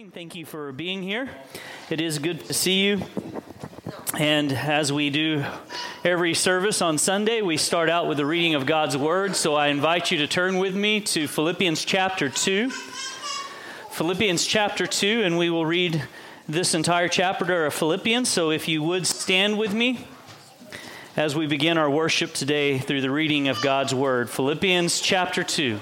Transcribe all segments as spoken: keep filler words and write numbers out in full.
morning. Thank you for being here. It is good to see you. And as we do every service on Sunday, we start out with the reading of God's Word. So I invite you to turn with me to Philippians chapter two. Philippians chapter two, and we will read this entire chapter of Philippians. So if you would stand with me as we begin our worship today through the reading of God's Word. Philippians chapter two.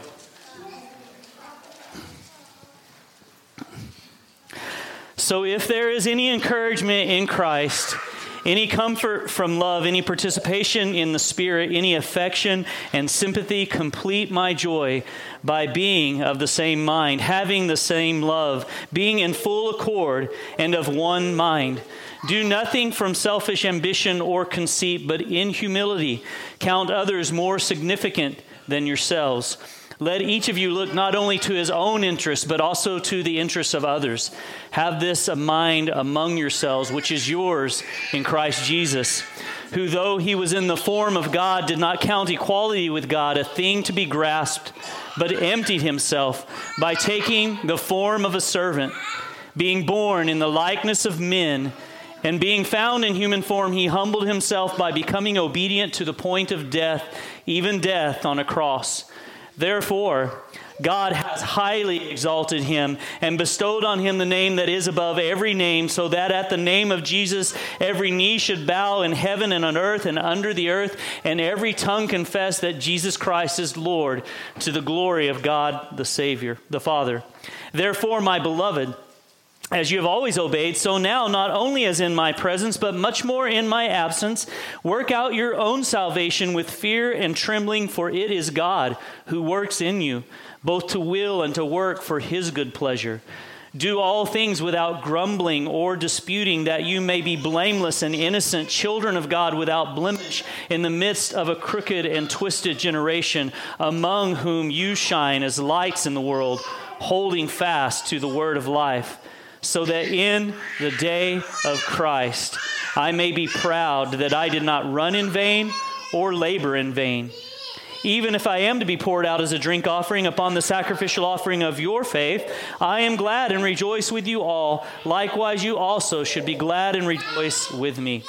So if there is any encouragement in Christ, any comfort from love, any participation in the Spirit, any affection and sympathy, complete my joy by being of the same mind, having the same love, being in full accord and of one mind. Do nothing from selfish ambition or conceit, but in humility count others more significant than yourselves. Let each of you look not only to his own interests, but also to the interests of others. Have this a mind among yourselves, which is yours in Christ Jesus, who though he was in the form of God, did not count equality with God a thing to be grasped, but emptied himself by taking the form of a servant, being born in the likeness of men, and being found in human form, he humbled himself by becoming obedient to the point of death, even death on a cross. Therefore, God has highly exalted him and bestowed on him the name that is above every name, so that at the name of Jesus every knee should bow in heaven and on earth and under the earth, and every tongue confess that Jesus Christ is Lord, to the glory of God the Savior, the Father. Therefore, my beloved, as you have always obeyed, so now, not only as in my presence, but much more in my absence, work out your own salvation with fear and trembling, for it is God who works in you, both to will and to work for his good pleasure. Do all things without grumbling or disputing, that you may be blameless and innocent, children of God without blemish, in the midst of a crooked and twisted generation, among whom you shine as lights in the world, holding fast to the word of life, so that in the day of Christ I may be proud that I did not run in vain or labor in vain. Even if I am to be poured out as a drink offering upon the sacrificial offering of your faith, I am glad and rejoice with you all. Likewise, you also should be glad and rejoice with me.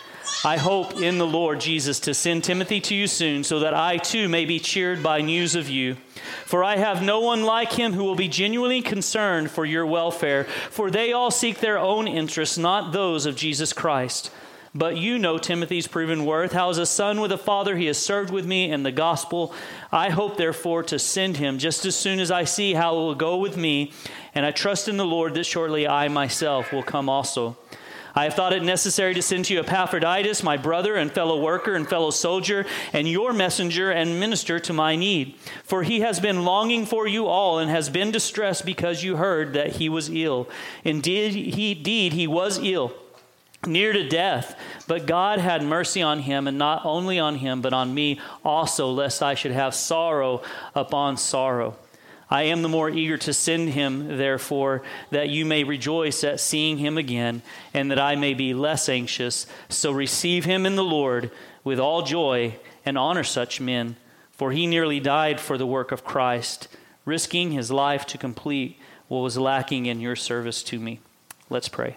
I hope in the Lord Jesus to send Timothy to you soon, so that I too may be cheered by news of you. For I have no one like him who will be genuinely concerned for your welfare, for they all seek their own interests, not those of Jesus Christ. But you know Timothy's proven worth, how as a son with a father he has served with me in the gospel. I hope therefore to send him just as soon as I see how it will go with me, and I trust in the Lord that shortly I myself will come also. I have thought it necessary to send to you Epaphroditus, my brother and fellow worker and fellow soldier, and your messenger and minister to my need. For he has been longing for you all and has been distressed because you heard that he was ill. Indeed, he, indeed, he was ill, near to death, but God had mercy on him, and not only on him, but on me also, lest I should have sorrow upon sorrow. I am the more eager to send him, therefore, that you may rejoice at seeing him again, and that I may be less anxious. So receive him in the Lord with all joy, and honor such men, for he nearly died for the work of Christ, risking his life to complete what was lacking in your service to me. Let's pray.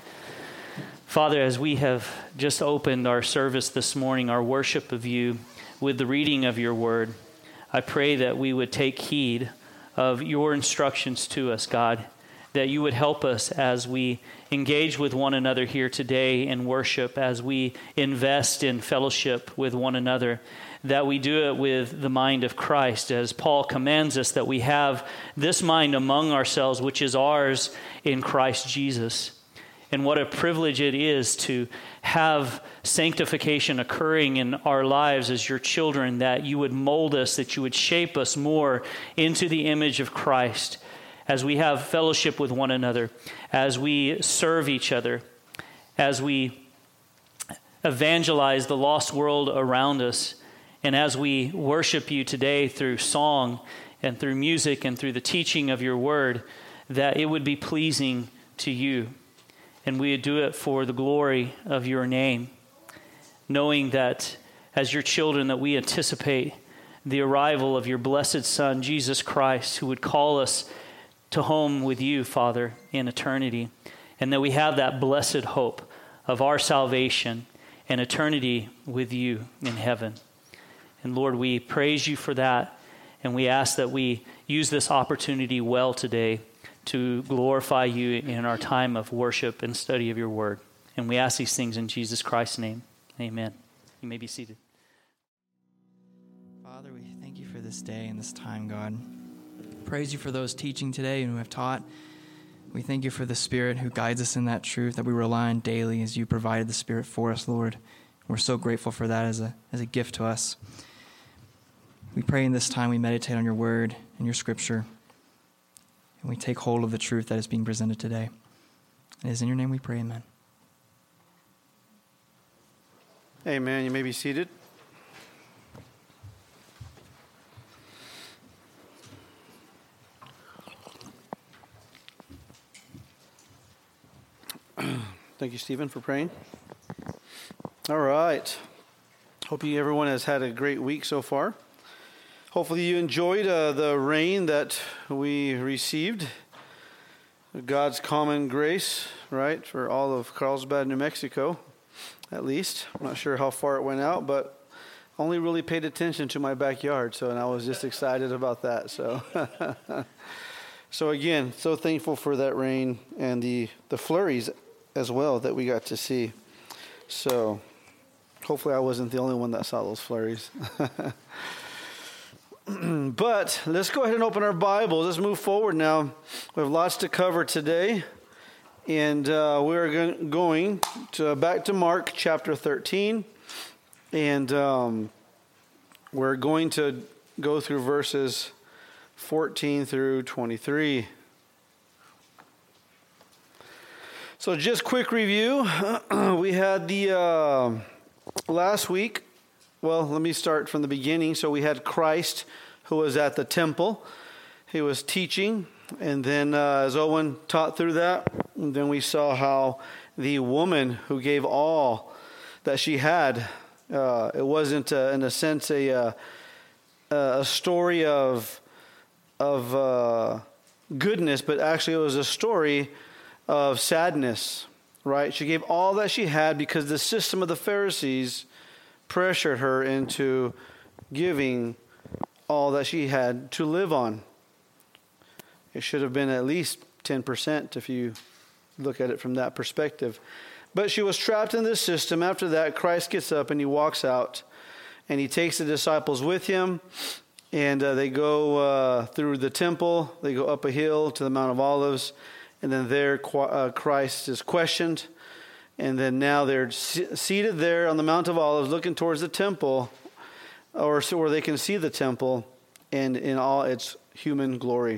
Father, as we have just opened our service this morning, our worship of you, with the reading of your word, I pray that we would take heed of your instructions to us, God, that you would help us as we engage with one another here today in worship, as we invest in fellowship with one another, that we do it with the mind of Christ, as Paul commands us that we have this mind among ourselves, which is ours in Christ Jesus. And what a privilege it is to have sanctification occurring in our lives as your children, that you would mold us, that you would shape us more into the image of Christ as we have fellowship with one another, as we serve each other, as we evangelize the lost world around us, and as we worship you today through song and through music and through the teaching of your word, that it would be pleasing to you. And we do it for the glory of your name, knowing that as your children that we anticipate the arrival of your blessed Son, Jesus Christ, who would call us to home with you, Father, in eternity, and that we have that blessed hope of our salvation and eternity with you in heaven. And Lord, we praise you for that, and we ask that we use this opportunity well today to glorify you in our time of worship and study of your word. And we ask these things in Jesus Christ's name. Amen. You may be seated. Father, we thank you for this day and this time, God. Praise you for those teaching today and who have taught. We thank you for the Spirit who guides us in that truth that we rely on daily as you provided the Spirit for us, Lord. We're so grateful for that as a as a gift to us. We pray in this time we meditate on your word and your scripture, and we take hold of the truth that is being presented today. It is in your name we pray, amen. Amen. You may be seated. Thank you, Stephen, for praying. All right. Hope you everyone has had a great week so far. Hopefully you enjoyed uh, the rain that we received. God's common grace, right, for all of Carlsbad, New Mexico, at least. I'm not sure how far it went out, but only really paid attention to my backyard, so and I was just excited about that. So, so again, so thankful for that rain and the, the flurries as well that we got to see. So hopefully I wasn't the only one that saw those flurries. But let's go ahead and open our Bibles. Let's move forward now. We have lots to cover today. And uh, we're going to, back to Mark chapter thirteen. And um, we're going to go through verses fourteen through twenty-three. So just quick review. We had the uh, last week. Well, let me start from the beginning. So we had Christ who was at the temple. He was teaching. And then uh, as Owen taught through that, and then we saw how the woman who gave all that she had, uh, it wasn't uh, in a sense a uh, a story of of uh, goodness, but actually it was a story of sadness, right? She gave all that she had because the system of the Pharisees pressured her into giving all that she had to live on. It should have been at least ten percent if you look at it from that perspective. But she was trapped in this system. After that, Christ gets up and he walks out and he takes the disciples with him, and uh, they go uh, through the temple. They go up a hill to the Mount of Olives, and then there uh, Christ is questioned. And then now they're seated there on the Mount of Olives looking towards the temple, or so where they can see the temple and in all its human glory.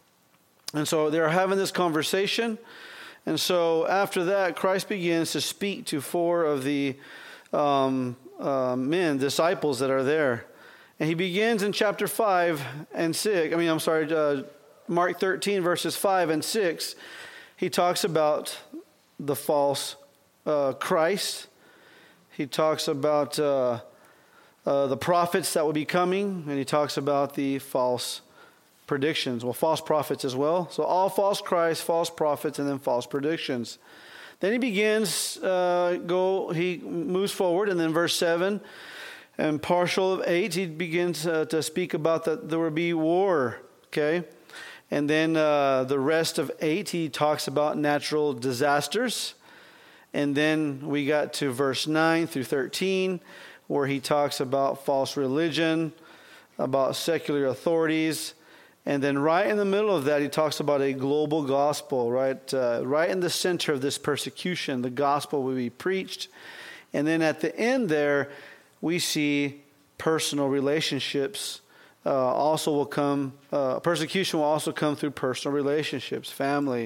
And so they're having this conversation. And so after that, Christ begins to speak to four of the um, uh, men, disciples that are there. And he begins in chapter five and six. I mean, I'm sorry, uh, Mark thirteen, verses five and six. He talks about the false Uh, Christ. He talks about uh, uh, the prophets that will be coming, and he talks about the false predictions. Well, false prophets as well. So all false Christ, false prophets, and then false predictions. Then he begins, uh, go. He moves forward, and then verse seven and partial of eight, he begins uh, to speak about that there will be war. Okay, and then uh, the rest of eight, he talks about natural disasters. And then we got to verse nine through thirteen, where he talks about false religion, about secular authorities. And then right in the middle of that, he talks about a global gospel, right? Uh, right in the center of this persecution, the gospel will be preached. And then at the end there, we see personal relationships uh, also will come, uh, persecution will also come through personal relationships, family.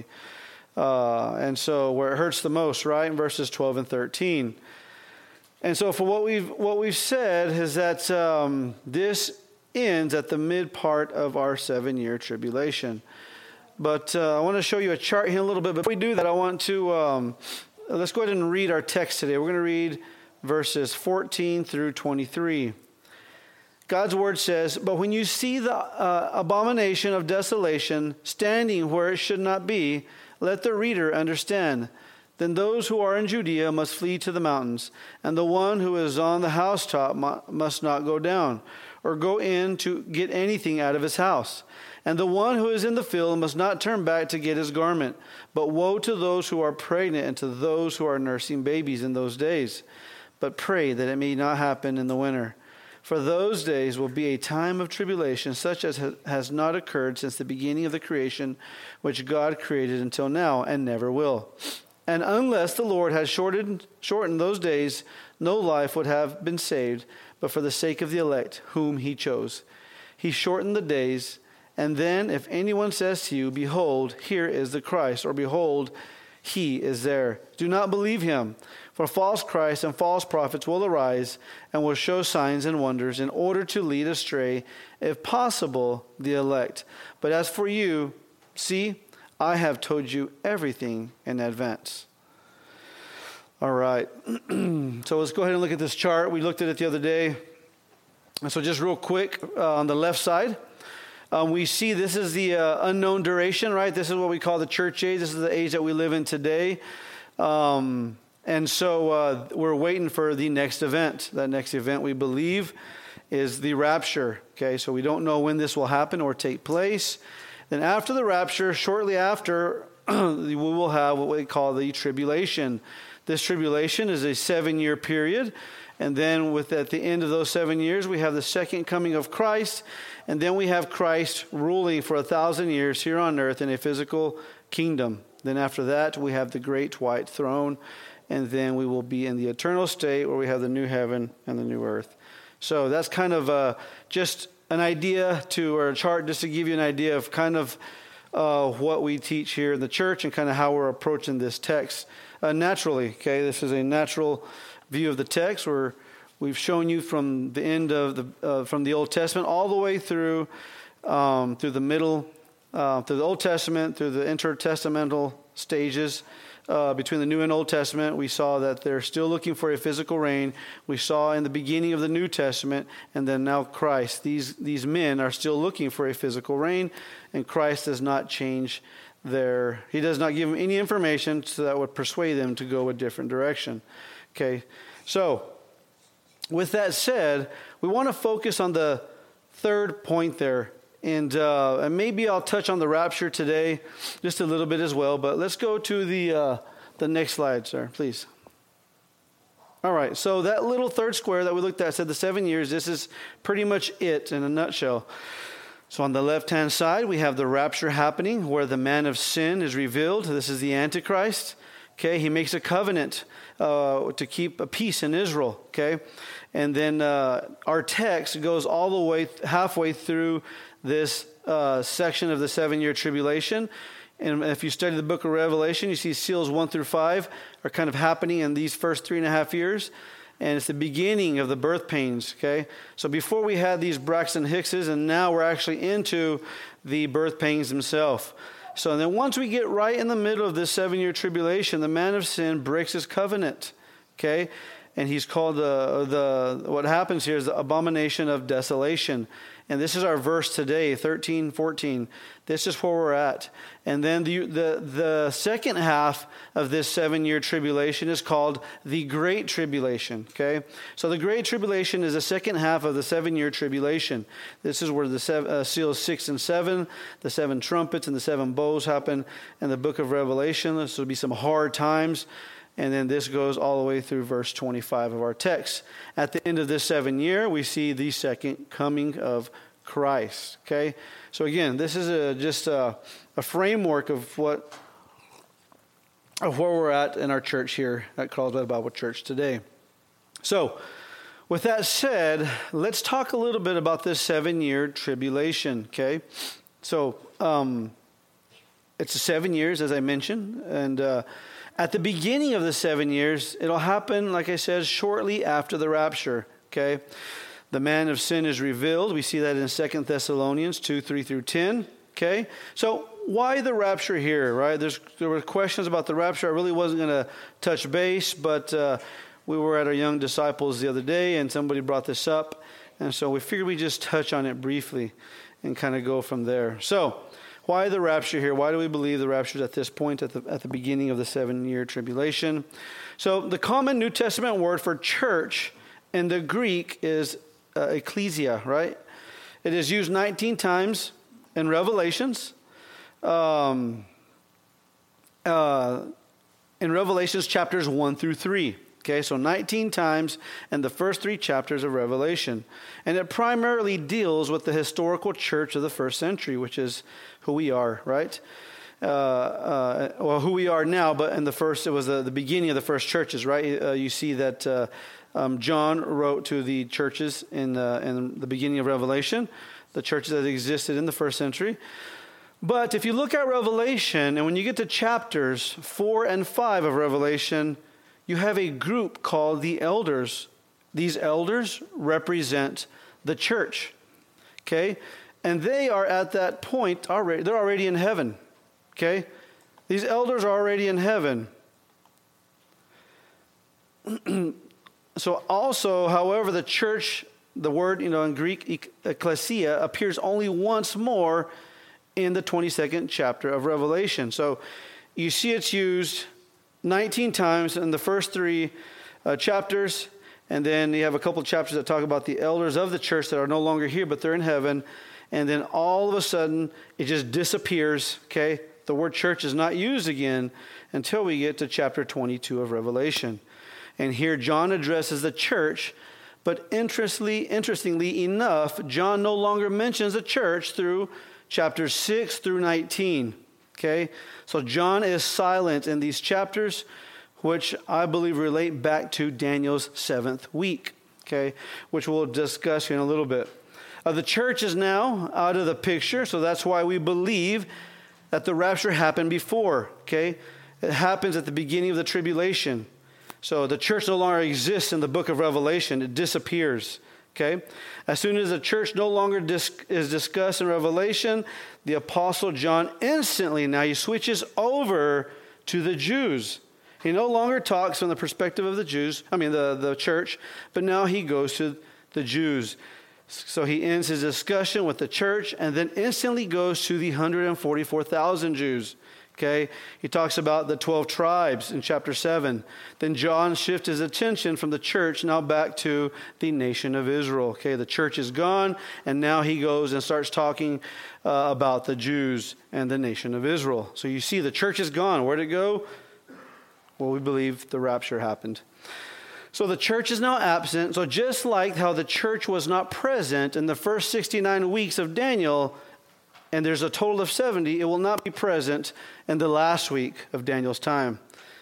Uh, and so where it hurts the most, right, in verses twelve and thirteen. And so for what we've what we've said is that um, this ends at the mid part of our seven-year tribulation. But uh, I want to show you a chart here in a little bit. Before we do that, I want to, um, let's go ahead and read our text today. We're going to read verses fourteen through twenty-three. God's word says, but when you see the uh, abomination of desolation standing where it should not be, let the reader understand. Then those who are in Judea must flee to the mountains, and the one who is on the housetop must not go down, or go in to get anything out of his house. And the one who is in the field must not turn back to get his garment. But woe to those who are pregnant and to those who are nursing babies in those days. But pray that it may not happen in the winter. For those days will be a time of tribulation, such as has not occurred since the beginning of the creation, which God created until now, and never will. And unless the Lord had shortened, shortened those days, no life would have been saved, but for the sake of the elect, whom he chose. He shortened the days, and then if anyone says to you, behold, here is the Christ, or behold, he is there, do not believe him. For false Christs and false prophets will arise and will show signs and wonders in order to lead astray, if possible, the elect. But as for you, see, I have told you everything in advance. All right. So let's go ahead and look at this chart. We looked at it the other day. And so just real quick, uh, on the left side, um, we see this is the uh, unknown duration, right? This is what we call the church age. This is the age that we live in today. Um, and so uh, we're waiting for the next event. That next event, we believe, is the rapture. Okay, so we don't know when this will happen or take place. Then after the rapture, shortly after, we will have what we call the tribulation. This tribulation is a seven-year period. And then with at the end of those seven years, we have the second coming of Christ. And then we have Christ ruling for a thousand years here on earth in a physical kingdom. Then after that, we have the great white throne. And then we will be in the eternal state where we have the new heaven and the new earth. So that's kind of uh, just an idea to, or a chart just to give you an idea of kind of uh, what we teach here in the church and kind of how we're approaching this text uh, naturally. Okay, this is a natural view of the text where we've shown you from the end of the uh, from the Old Testament all the way through um, through the middle, uh, through the Old Testament, through the intertestamental stages. Uh, between the New and Old Testament, we saw that they're still looking for a physical reign. We saw in the beginning of the New Testament, and then now Christ. These these men are still looking for a physical reign, and Christ does not change their. He does not give them any information so that would persuade them to go a different direction. Okay, so with that said, we want to focus on the third point there. And, uh, and maybe I'll touch on the rapture today just a little bit as well. But let's go to the uh, the next slide, sir, please. All right. So that little third square that we looked at said the seven years. This is pretty much it in a nutshell. So on the left-hand side, we have the rapture happening where the man of sin is revealed. This is the Antichrist. Okay. He makes a covenant uh, to keep a peace in Israel. Okay. And then uh, our text goes all the way halfway through this uh, section of the seven-year tribulation. And if you study the book of Revelation, you see seals one through five are kind of happening in these first three and a half years. And it's the beginning of the birth pains, okay? So before we had these Braxton Hickses, and now we're actually into the birth pains themselves. So then once we get right in the middle of this seven-year tribulation, the man of sin breaks his covenant, okay? And he's called the, the what happens here is the abomination of desolation. And this is our verse today, thirteen, fourteen. This is where we're at. And then the, the, the second half of this seven-year tribulation is called the Great Tribulation, okay? So the Great Tribulation is the second half of the seven-year tribulation. This is where the seven, uh, seals six and seven, the seven trumpets and the seven bowls happen in the book of Revelation. This will be some hard times. And then this goes all the way through verse twenty-five of our text. At the end of this seven year, we see the second coming of Christ. Okay, so again, this is a, just a, a framework of what of where we're at in our church here at Carlsbad Bible Church today. So, with that said, let's talk a little bit about this seven-year tribulation. Okay, so um, it's seven years, as I mentioned, and. Uh, At the beginning of the seven years, it'll happen, like I said, shortly after the rapture, okay? The man of sin is revealed. We see that in Second Thessalonians two, three through ten, okay? So why the rapture here, right? There's, there were questions about the rapture. I really wasn't going to touch base, but uh, we were at our young disciples the other day, and somebody brought this up. And so we figured we'd just touch on it briefly and kind of go from there. So, why the rapture here? Why do we believe the rapture is at this point, at the, at the beginning of the seven-year tribulation? So, the common New Testament word for church in the Greek is uh, ecclesia, right? It is used nineteen times in Revelations. Um, uh, in Revelations chapters one through three. Okay, so nineteen times in the first three chapters of Revelation. And it primarily deals with the historical church of the first century, which is who we are, right? Uh, uh, well, who we are now, but in the first, it was the, the beginning of the first churches, right? Uh, you see that uh, um, John wrote to the churches in, uh, in the beginning of Revelation, the churches that existed in the first century. But if you look at Revelation, and when you get to chapters four and five of Revelation, you have a group called the elders. These elders represent the church, okay? And they are at that point already, they're already in heaven, okay? These elders are already in heaven. So also, however, the church, the word, you know, in Greek, ecclesia, appears only once more in the twenty-second chapter of Revelation. So you see it's used nineteen times in the first three uh, chapters, and then you have a couple of chapters that talk about the elders of the church that are no longer here, but they're in heaven, and then all of a sudden it just disappears, okay? The word church is not used again until we get to chapter twenty-two of Revelation. And here John addresses the church, but interestingly, interestingly enough, John no longer mentions the church through chapters six through nineteen. Okay, so John is silent in these chapters, which I believe relate back to Daniel's seventh week, okay, which we'll discuss in a little bit. Uh, the church is now out of the picture, so that's why we believe that the rapture happened before, okay? It happens at the beginning of the tribulation. So the church no longer exists in the book of Revelation. It disappears. Okay? As soon as the church no longer dis- is discussed in Revelation, the Apostle John instantly, now he switches over to the Jews. He no longer talks from the perspective of the Jews, I mean the, the church, but now he goes to the Jews. So he ends his discussion with the church and then instantly goes to the one hundred forty-four thousand Jews. Okay, he talks about the twelve tribes in chapter seven. Then John shifts his attention from the church now back to the nation of Israel. Okay, the church is gone, and now he goes and starts talking uh, about the Jews and the nation of Israel. So you see, the church is gone. Where'd it go? Well, we believe the rapture happened. So the church is now absent. So just like how the church was not present in the first sixty-nine weeks of Daniel, and there's a total of seventy, it will not be present in the last week of Daniel's time.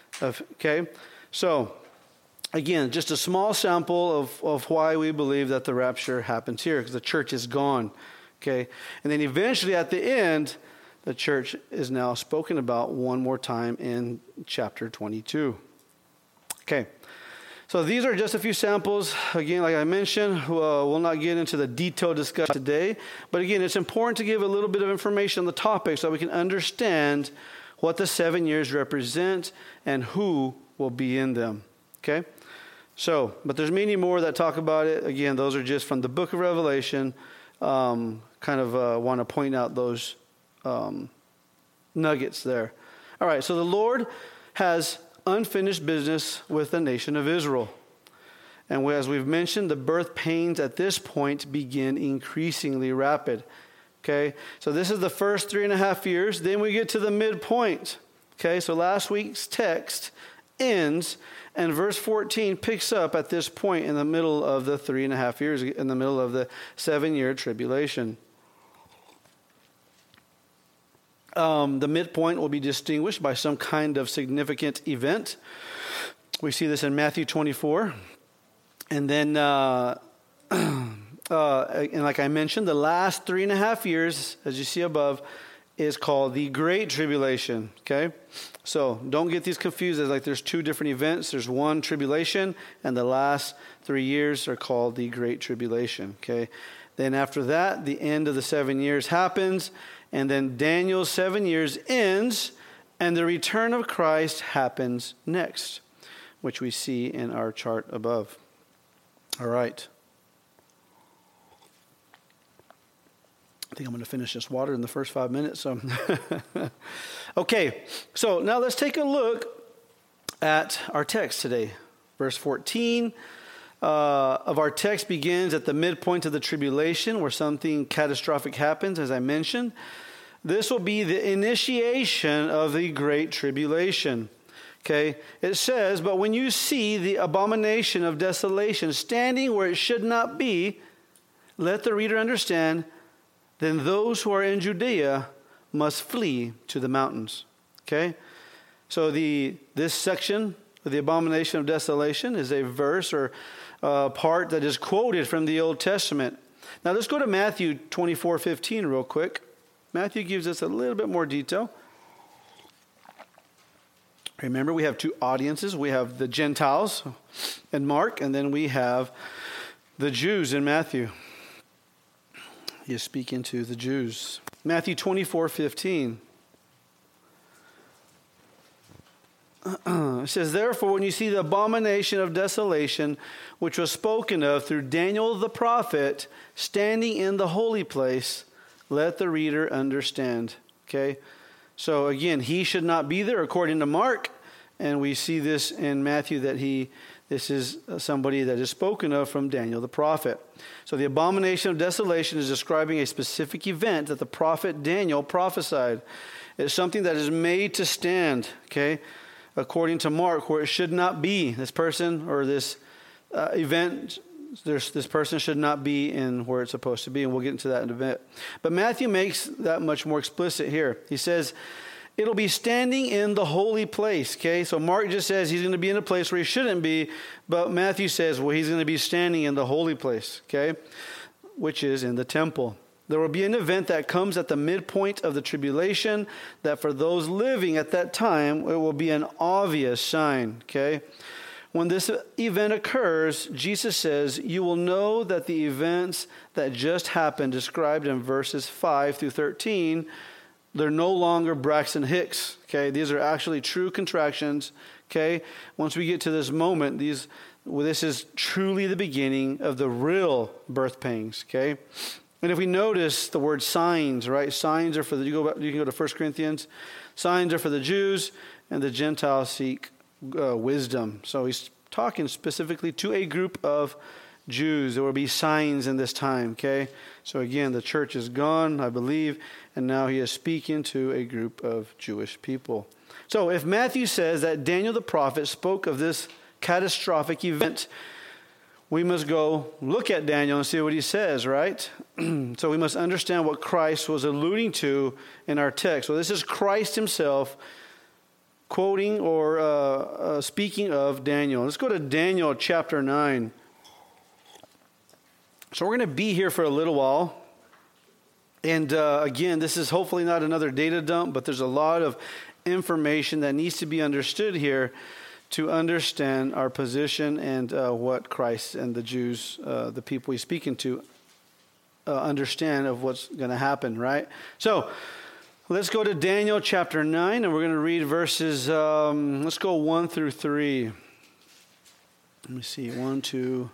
Okay? So, again, just a small sample of, of why we believe that the rapture happens here, because the church is gone. Okay? And then eventually at the end, the church is now spoken about one more time in chapter twenty-two. Okay. So these are just a few samples. Again, like I mentioned, uh, we'll not get into the detailed discussion today. But again, it's important to give a little bit of information on the topic so that we can understand what the seven years represent and who will be in them. Okay? So, but there's many more that talk about it. Again, those are just from the book of Revelation. Um, kind of uh, want to point out those um, nuggets there. All right, so the Lord has unfinished business with the nation of Israel. And as we've mentioned, the birth pains at this point begin increasingly rapid. Okay, so this is the first three and a half years. Then we get to the midpoint. Okay, so last week's text ends, and verse fourteen picks up at this point in the middle of the three and a half years, in the middle of the seven-year tribulation. Um, the midpoint will be distinguished by some kind of significant event. We see this in Matthew twenty-four. And then, uh, uh, and like I mentioned, the last three and a half years, as you see above, is called the Great Tribulation. Okay? So don't get these confused. As like there's two different events. There's one tribulation, and the last three years are called the Great Tribulation. Okay? Then after that, the end of the seven years happens. And then Daniel's seven years ends, and the return of Christ happens next, which we see in our chart above. All right. I think I'm going to finish this water in the first five minutes. So, okay, so now let's take a look at our text today. Verse fourteen uh, of our text begins at the midpoint of the tribulation, where something catastrophic happens, as I mentioned. This will be the initiation of the great tribulation. Okay, it says, but when you see the abomination of desolation standing where it should not be, let the reader understand, then those who are in Judea must flee to the mountains. Okay, so the this section of the abomination of desolation is a verse or uh, part that is quoted from the Old Testament. Now let's go to Matthew twenty-four fifteen real quick. Matthew gives us a little bit more detail. Remember, we have two audiences. We have the Gentiles in Mark, and then we have the Jews in Matthew. He is speaking to the Jews. Matthew twenty-four fifteen. It says, therefore, when you see the abomination of desolation, which was spoken of through Daniel the prophet, standing in the holy place, let the reader understand. Okay? So again, he should not be there according to Mark. And we see this in Matthew that he, this is somebody that is spoken of from Daniel the prophet. So the abomination of desolation is describing a specific event that the prophet Daniel prophesied. It's something that is made to stand, okay, according to Mark, where it should not be. This person or this uh, event, there's, this person should not be in where it's supposed to be, and we'll get into that in a bit. But Matthew makes that much more explicit here. He says, it'll be standing in the holy place, okay? So Mark just says he's going to be in a place where he shouldn't be, but Matthew says, well, he's going to be standing in the holy place, okay? Which is in the temple. There will be an event that comes at the midpoint of the tribulation that for those living at that time, it will be an obvious sign, okay? When this event occurs, Jesus says, you will know that the events that just happened, described in verses five through thirteen, they're no longer Braxton Hicks, okay? These are actually true contractions, okay? Once we get to this moment, these well, this is truly the beginning of the real birth pangs, okay? And if we notice the word signs, right? Signs are for the, you, go back, you can go to First Corinthians. Signs are for the Jews, and the Gentiles seek uh, wisdom. So he's talking specifically to a group of Jews. There will be signs in this time, okay? So again, the church is gone, I believe, and now he is speaking to a group of Jewish people. So if Matthew says that Daniel the prophet spoke of this catastrophic event, we must go look at Daniel and see what he says, right? So we must understand what Christ was alluding to in our text. So this is Christ himself quoting or uh, uh, speaking of Daniel. Let's go to Daniel chapter nine. So we're going to be here for a little while. And uh, again, this is hopefully not another data dump, but there's a lot of information that needs to be understood here to understand our position and uh, what Christ and the Jews, uh, the people he's speaking to, uh, understand of what's going to happen, right? So let's go to Daniel chapter nine, and we're going to read verses, um, let's go one through three. Let me see, one, two,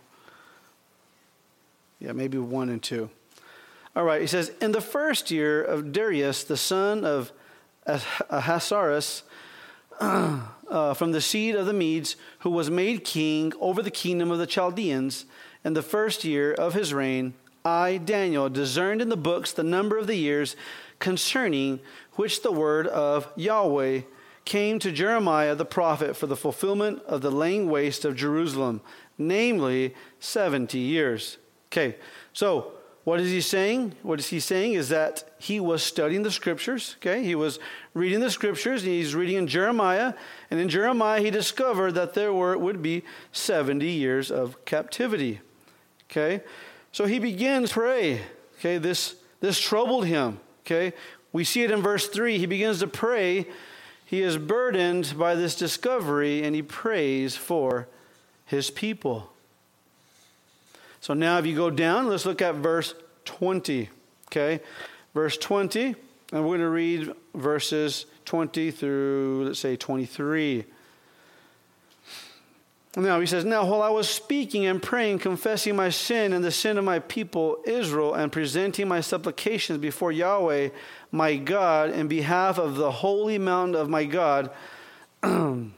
yeah, maybe one and two. All right, he says, in the first year of Darius, the son of Ahasuerus, uh, from the seed of the Medes, who was made king over the kingdom of the Chaldeans, in the first year of his reign, I, Daniel, discerned in the books the number of the years concerning which the word of Yahweh came to Jeremiah the prophet for the fulfillment of the laying waste of Jerusalem, namely seventy years. Okay, so what is he saying? What is he saying is that he was studying the scriptures, okay? He was reading the scriptures, and he's reading in Jeremiah, and in Jeremiah he discovered that there were would be seventy years of captivity, okay? So he begins to pray, okay? This, this troubled him, okay? We see it in verse three. He begins to pray. He is burdened by this discovery, and he prays for his people. So now if you go down, let's look at verse twenty, okay? Verse twenty, and we're going to read verses twenty through, let's say, twenty-three. Now he says, now while I was speaking and praying, confessing my sin and the sin of my people Israel, and presenting my supplications before Yahweh my God in behalf of the holy mountain of my God, in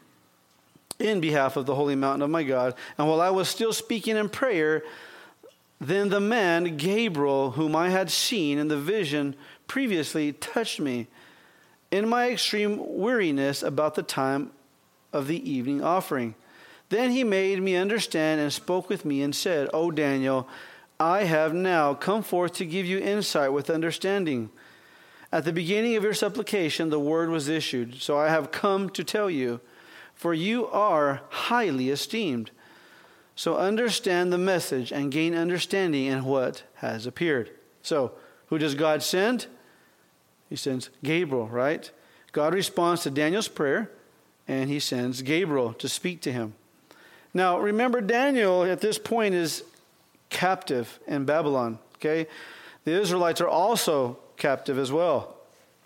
behalf of the holy mountain of my God, and while I was still speaking in prayer, then the man Gabriel, whom I had seen in the vision previously, touched me in my extreme weariness about the time of the evening offering. Then he made me understand and spoke with me and said, O Daniel, I have now come forth to give you insight with understanding. At the beginning of your supplication, the word was issued, so I have come to tell you, for you are highly esteemed. So understand the message and gain understanding in what has appeared. So, who does God send? He sends Gabriel, right? God responds to Daniel's prayer, and he sends Gabriel to speak to him. Now, remember, Daniel at this point is captive in Babylon, okay? The Israelites are also captive as well.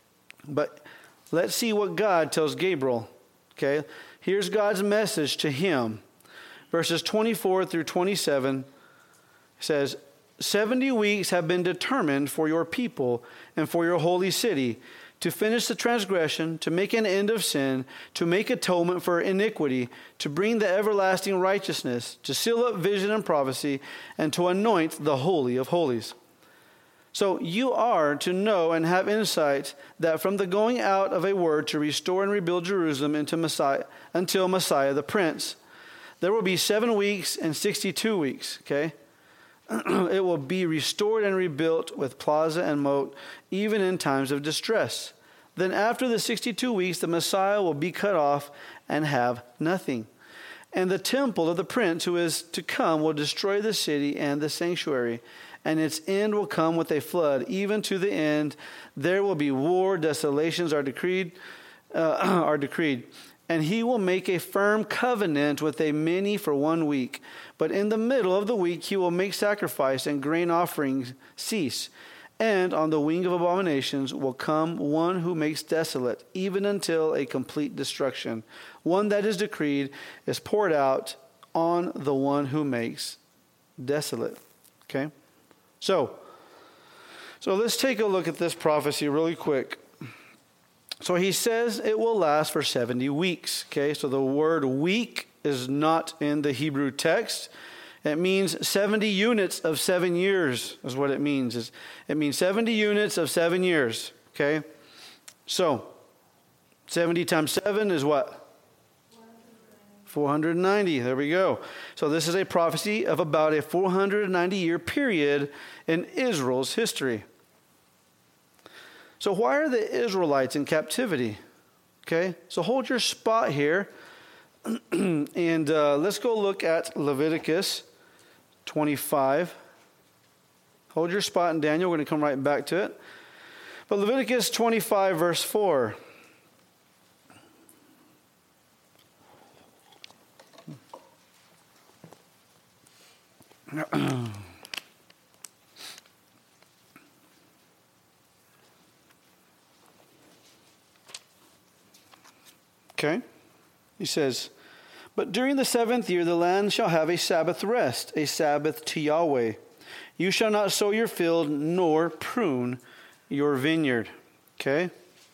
But let's see what God tells Gabriel, okay? Here's God's message to him. Verses twenty-four through twenty-seven says, seventy weeks have been determined for your people and for your holy city, to finish the transgression, to make an end of sin, to make atonement for iniquity, to bring the everlasting righteousness, to seal up vision and prophecy, and to anoint the Holy of Holies. So you are to know and have insight that from the going out of a word to restore and rebuild Jerusalem into Messiah, until Messiah the Prince, there will be seven weeks and sixty-two weeks, okay? It will be restored and rebuilt with plaza and moat, even in times of distress. Then after the sixty-two weeks, the Messiah will be cut off and have nothing. And the temple of the prince who is to come will destroy the city and the sanctuary, and its end will come with a flood, even to the end. There will be war, desolations are decreed, uh, are decreed. And he will make a firm covenant with a many for one week. But in the middle of the week he will make sacrifice and grain offerings cease. And on the wing of abominations will come one who makes desolate, even until a complete destruction. One that is decreed is poured out on the one who makes desolate. Okay? So, so let's take a look at this prophecy really quick. So he says it will last for seventy weeks. Okay, so the word week is not in the Hebrew text. It means seventy units of seven years is what it means. It means seventy units of seven years. Okay, so seventy times seven is what? four hundred ninety. There we go. So this is a prophecy of about a four hundred ninety year period in Israel's history. So why are the Israelites in captivity? Okay, so hold your spot here. and uh, let's go look at Leviticus twenty-five. Hold your spot in Daniel. We're going to come right back to it. But Leviticus twenty-five, verse four. Okay, he says, but during the seventh year the land shall have a Sabbath rest, a Sabbath to Yahweh. You shall not sow your field nor prune your vineyard. Okay?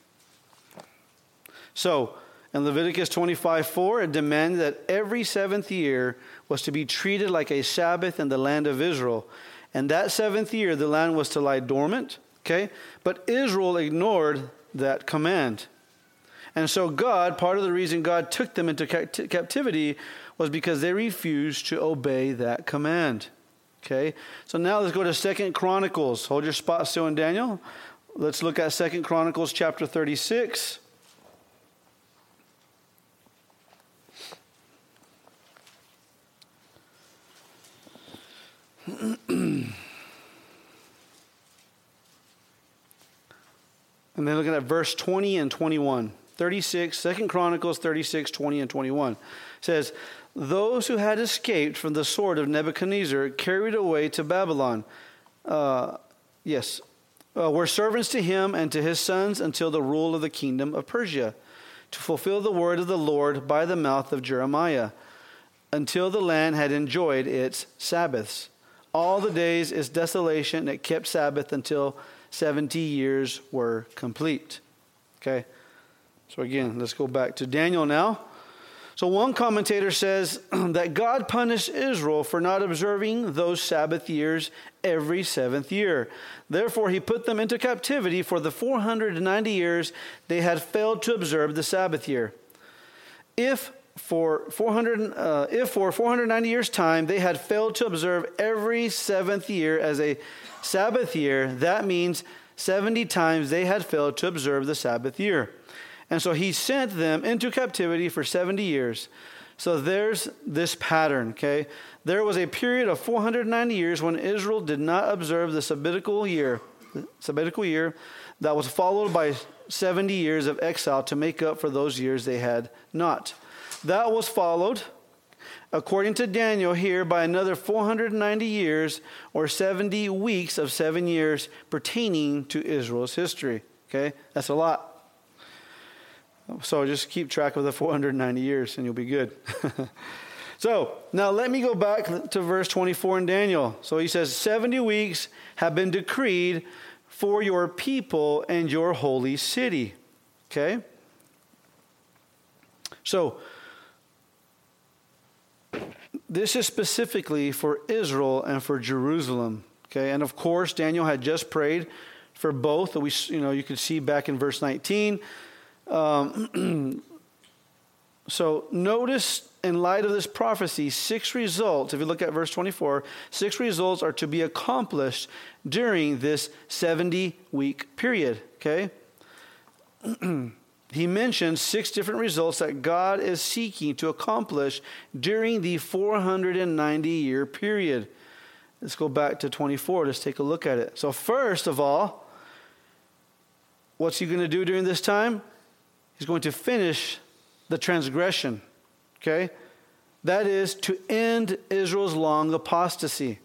So, in Leviticus twenty-five four, it demanded that every seventh year was to be treated like a Sabbath in the land of Israel. And that seventh year, the land was to lie dormant. Okay? But Israel ignored that command. And so God, part of the reason God took them into captivity was because they refused to obey that command. Okay? So now let's go to Second Chronicles. Hold your spot still in Daniel. Let's look at Second Chronicles chapter thirty-six. And then looking at verse twenty and twenty-one. thirty-six, Second Chronicles thirty-six, twenty and twenty-one. It says, those who had escaped from the sword of Nebuchadnezzar carried away to Babylon. Uh, yes. Uh, were servants to him and to his sons until the rule of the kingdom of Persia, to fulfill the word of the Lord by the mouth of Jeremiah. until the land had enjoyed its Sabbaths. All the days its desolation, it kept Sabbath until seventy years were complete. Okay, so again, let's go back to Daniel now. So one commentator says that God punished Israel for not observing those Sabbath years every seventh year. Therefore, he put them into captivity for the four hundred ninety years they had failed to observe the Sabbath year. If for four hundred, uh, if for four hundred ninety years' time they had failed to observe every seventh year as a Sabbath year, that means seventy times they had failed to observe the Sabbath year. And so he sent them into captivity for seventy years. So there's this pattern, okay? There was a period of four hundred ninety years when Israel did not observe the sabbatical year, the sabbatical year that was followed by seventy years of exile to make up for those years they had not. That was followed, according to Daniel here, by another four hundred ninety years or seventy weeks of seven years pertaining to Israel's history. Okay, that's a lot. So just keep track of the four hundred ninety years and you'll be good. So now let me go back to verse twenty-four in Daniel. So he says, seventy weeks have been decreed for your people and your holy city. Okay? So this is specifically for Israel and for Jerusalem. Okay? And of course, Daniel had just prayed for both. We, you know, you could see back in verse nineteen. Um, so notice in light of this prophecy, six results, if you look at verse twenty-four, six results are to be accomplished during this seventy-week period, okay? He mentions six different results that God is seeking to accomplish during the four hundred ninety year period. Let's go back to twenty-four. Let's take a look at it. So first of all, what's he going to do during this time? He's going to finish the transgression, okay? That is to end Israel's long apostasy.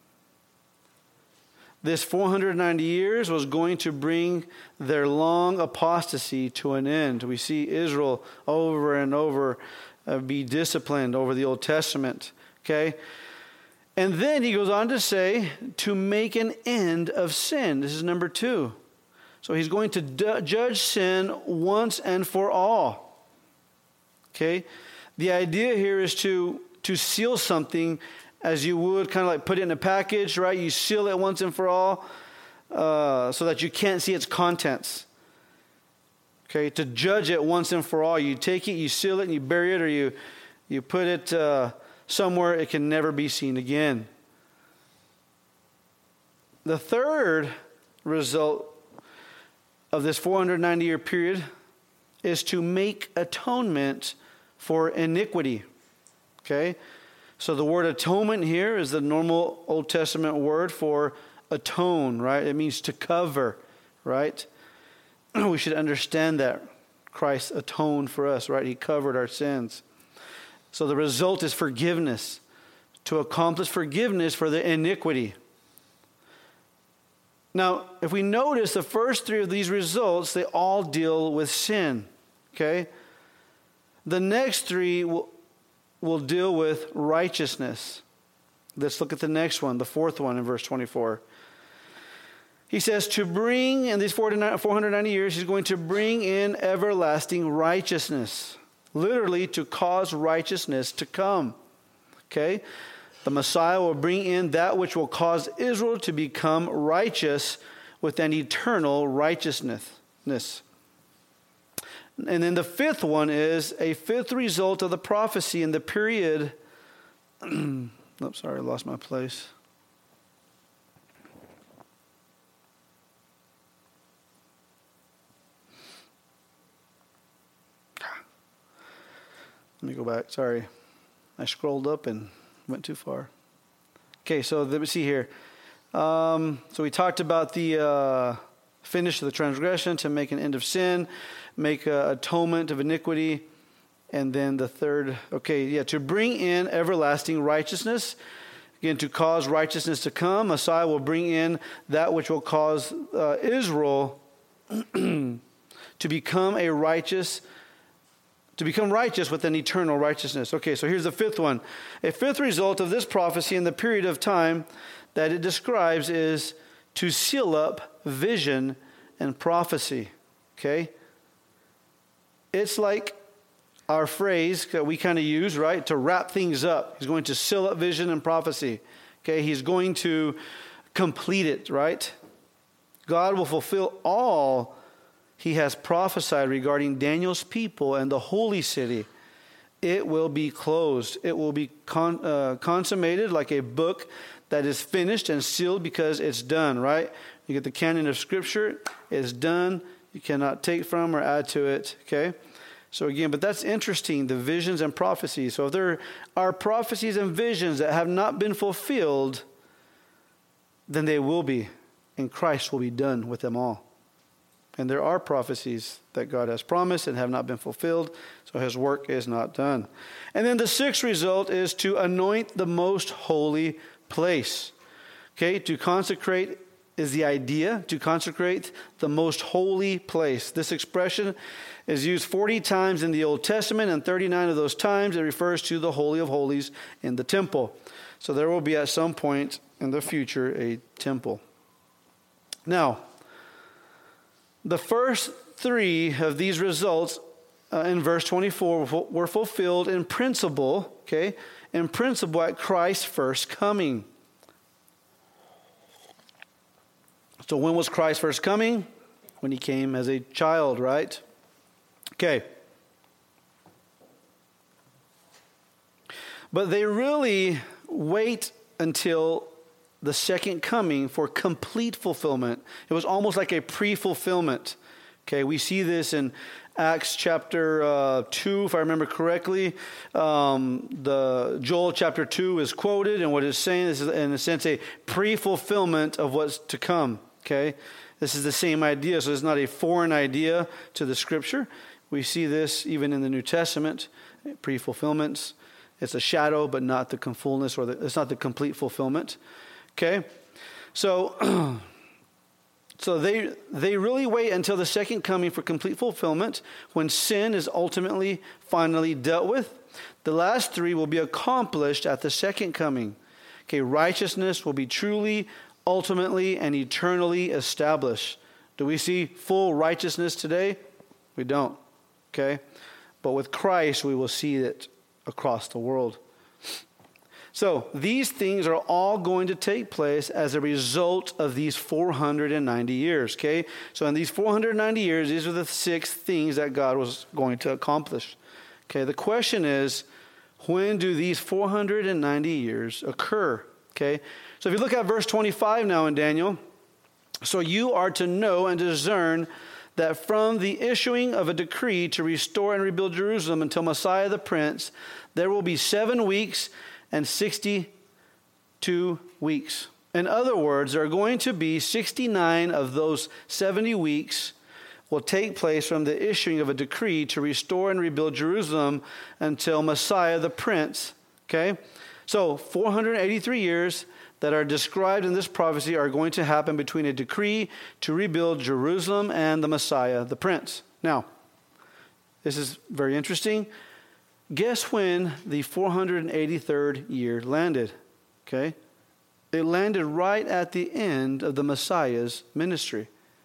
This four hundred ninety years was going to bring their long apostasy to an end. We see Israel over and over uh, be disciplined over the Old Testament, okay? And then he goes on to say, to make an end of sin. This is number two. So he's going to du- judge sin once and for all. Okay? The idea here is to, to seal something as you would kind of like put it in a package, right? You seal it once and for all uh, so that you can't see its contents. Okay? To judge it once and for all. You take it, you seal it, and you bury it, or you, you put it uh, somewhere it can never be seen again. The third result of this four hundred ninety year period is to make atonement for iniquity. Okay? So the word atonement here is the normal Old Testament word for atone, right? It means to cover, right? We should understand that Christ atoned for us, right? He covered our sins. So the result is forgiveness, to accomplish forgiveness for the iniquity. Now, if we notice the first three of these results, they all deal with sin, okay? The next three will, will deal with righteousness. Let's look at the next one, the fourth one in verse twenty-four. He says to bring, in these four hundred ninety years, he's going to bring in everlasting righteousness. Literally, to cause righteousness to come, okay? The Messiah will bring in that which will cause Israel to become righteous with an eternal righteousness. And then the fifth one is a fifth result of the prophecy in the period. Oops, sorry, I lost my place. Let me go back. Sorry. I scrolled up and went too far. Okay, so let me see here. Um, so we talked about the uh, finish of the transgression, to make an end of sin, make uh, atonement of iniquity, and then the third, okay, yeah, to bring in everlasting righteousness. Again, to cause righteousness to come, Messiah will bring in that which will cause uh, Israel to become a righteous, to become righteous with an eternal righteousness. Okay, so here's the fifth one. A fifth result of this prophecy in the period of time that it describes is to seal up vision and prophecy. Okay? It's like our phrase that we kind of use, right? To wrap things up. He's going to seal up vision and prophecy. Okay? He's going to complete it, right? God will fulfill all he has prophesied regarding Daniel's people and the holy city. It will be closed. It will be con- uh, consummated like a book that is finished and sealed because it's done, right? You get the canon of Scripture. It's done. You cannot take from or add to it, okay? So again, but that's interesting, the visions and prophecies. So if there are prophecies and visions that have not been fulfilled, then they will be, and Christ will be done with them all. And there are prophecies that God has promised and have not been fulfilled, so his work is not done. And then the sixth result is to anoint the most holy place. Okay, to consecrate is the idea, to consecrate the most holy place. This expression is used forty times in the Old Testament, and thirty-nine of those times it refers to the Holy of Holies in the temple. So there will be at some point in the future a temple. Now, the first three of these results uh, in verse twenty-four were fulfilled in principle, okay, in principle at Christ's first coming. So when was Christ's first coming? When he came as a child, right? Okay. But they really wait until the second coming for complete fulfillment. It was almost like a pre-fulfillment. Okay, we see this in Acts chapter uh, two, if I remember correctly. Um, the Joel chapter two is quoted, and what it's saying is, in a sense, a pre-fulfillment of what's to come. Okay, this is the same idea, so it's not a foreign idea to the Scripture. We see this even in the New Testament, pre-fulfillments. It's a shadow, but not the fullness, or the, it's not the complete fulfillment. Okay, so so they they really wait until the second coming for complete fulfillment, when sin is ultimately, finally dealt with. The last three will be accomplished at the second coming. Okay, righteousness will be truly, ultimately, and eternally established. Do we see full righteousness today? We don't. Okay, but with Christ we will see it across the world. So these things are all going to take place as a result of these four hundred ninety years, okay? So in these four hundred ninety years, these are the six things that God was going to accomplish. Okay, the question is, when do these four hundred ninety years occur? Okay, so if you look at verse twenty-five now in Daniel, so you are to know and discern that from the issuing of a decree to restore and rebuild Jerusalem until Messiah the Prince, there will be seven weeks and sixty-two weeks. In other words, there are going to be sixty-nine of those seventy weeks will take place from the issuing of a decree to restore and rebuild Jerusalem until Messiah the Prince. Okay? So four hundred eighty-three years that are described in this prophecy are going to happen between a decree to rebuild Jerusalem and the Messiah the Prince. Now, this is very interesting. Guess when the four hundred eighty-third year landed? Okay? It landed right at the end of the Messiah's ministry.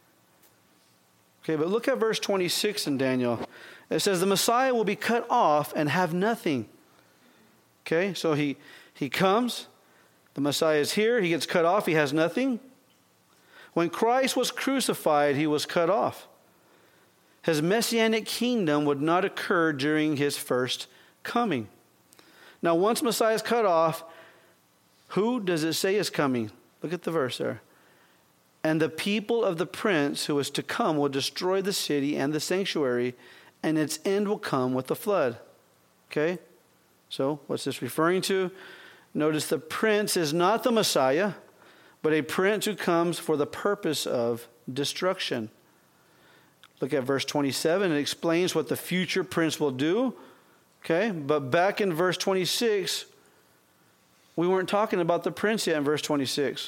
Okay, but look at verse twenty-six in Daniel. It says, the Messiah will be cut off and have nothing. Okay, so he, he comes. The Messiah is here. He gets cut off. He has nothing. When Christ was crucified, he was cut off. His messianic kingdom would not occur during his first coming. Now, once Messiah is cut off, who does it say is coming? Look at the verse there. And the people of the prince who is to come will destroy the city and the sanctuary, and its end will come with the flood. Okay? So, what's this referring to? Notice the prince is not the Messiah, but a prince who comes for the purpose of destruction. Look at verse twenty-seven. It explains what the future prince will do. Okay, but back in verse twenty-six, we weren't talking about the prince yet in verse twenty-six.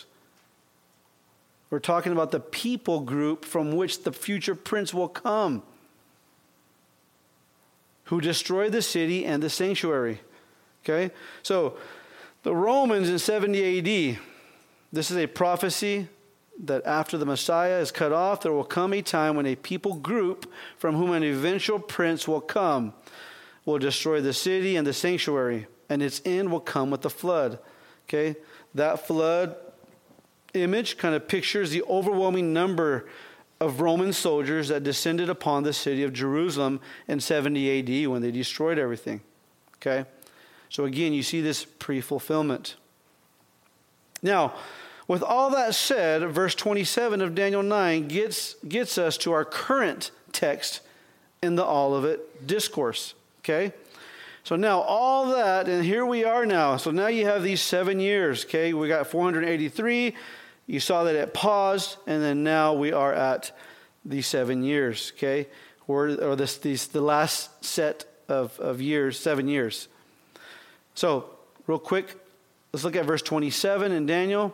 We're talking about the people group from which the future prince will come. who destroyed the city and the sanctuary. Okay? So, the Romans in seventy A D, this is a prophecy that after the Messiah is cut off, there will come a time when a people group from whom an eventual prince will come, will destroy the city and the sanctuary, and its end will come with the flood. Okay? That flood image kind of pictures the overwhelming number of Roman soldiers that descended upon the city of Jerusalem in seventy A D when they destroyed everything. Okay? So again, you see this pre-fulfillment. Now, with all that said, verse twenty-seven of Daniel nine gets, gets us to our current text in the Olivet Discourse. Okay? So now all that, and here we are now. So now you have these seven years. Okay? We got four hundred eighty-three. You saw that it paused, and then now we are at the seven years. Okay? Or, or this, these, the last set of, of years, seven years. So, real quick, let's look at verse twenty-seven in Daniel.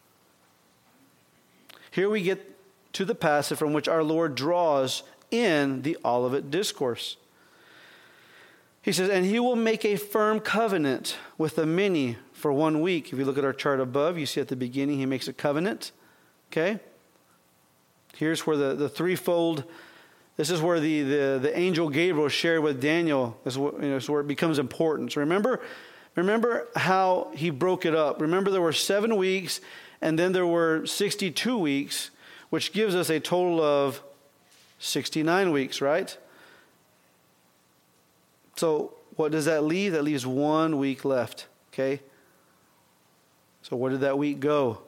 Here we get to the passage from which our Lord draws in the Olivet Discourse. He says, and he will make a firm covenant with the many for one week. If you look at our chart above, you see at the beginning he makes a covenant. Okay? Here's where the, the threefold, this is where the, the, the angel Gabriel shared with Daniel. This is, what, you know, this is where it becomes important. So remember, remember how he broke it up. Remember there were seven weeks, and then there were sixty-two weeks, which gives us a total of sixty-nine weeks, right? So what does that leave? That leaves one week left, okay? So where did that week go?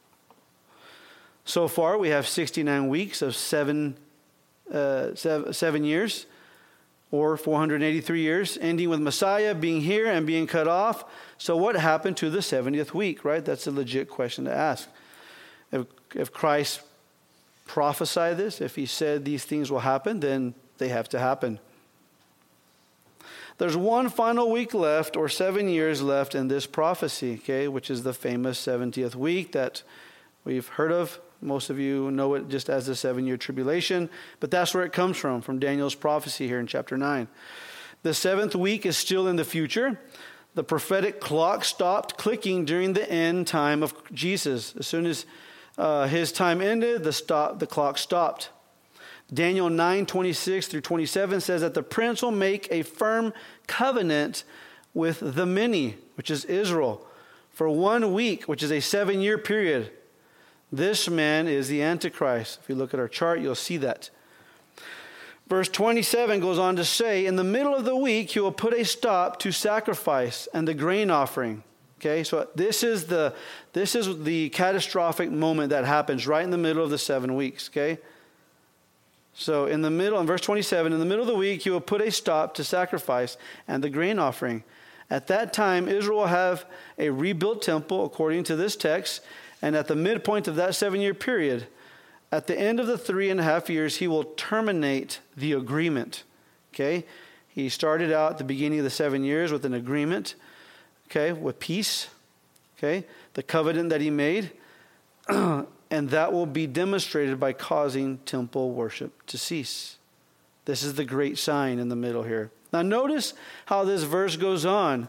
So far, we have sixty-nine weeks of seven, uh, seven, seven years, or four hundred eighty-three years, ending with Messiah being here and being cut off. So what happened to the seventieth week, right? That's a legit question to ask. If, if Christ prophesied this, if he said these things will happen, then they have to happen. There's one final week left, or seven years left in this prophecy, okay, which is the famous seventieth week that we've heard of. Most of you know it just as the seven-year tribulation, but that's where it comes from, from Daniel's prophecy here in chapter nine. The seventh week is still in the future. The prophetic clock stopped clicking during the end time of Jesus. As soon as uh, his time ended, the, stop, the clock stopped. Daniel nine, twenty-six through twenty-seven says that the prince will make a firm covenant with the many, which is Israel, for one week, which is a seven-year period. This man is the Antichrist. If you look at our chart, you'll see that. Verse twenty-seven goes on to say, in the middle of the week, he will put a stop to sacrifice and the grain offering. Okay, so this is the this is the catastrophic moment that happens right in the middle of the seven weeks. Okay, so in the middle, in verse twenty-seven, in the middle of the week, he will put a stop to sacrifice and the grain offering. At that time, Israel will have a rebuilt temple, according to this text, and at the midpoint of that seven-year period, at the end of the three and a half years, he will terminate the agreement. Okay? He started out at the beginning of the seven years with an agreement, okay, with peace, okay, the covenant that he made, and that will be demonstrated by causing temple worship to cease. This is the great sign in the middle here. Now notice how this verse goes on.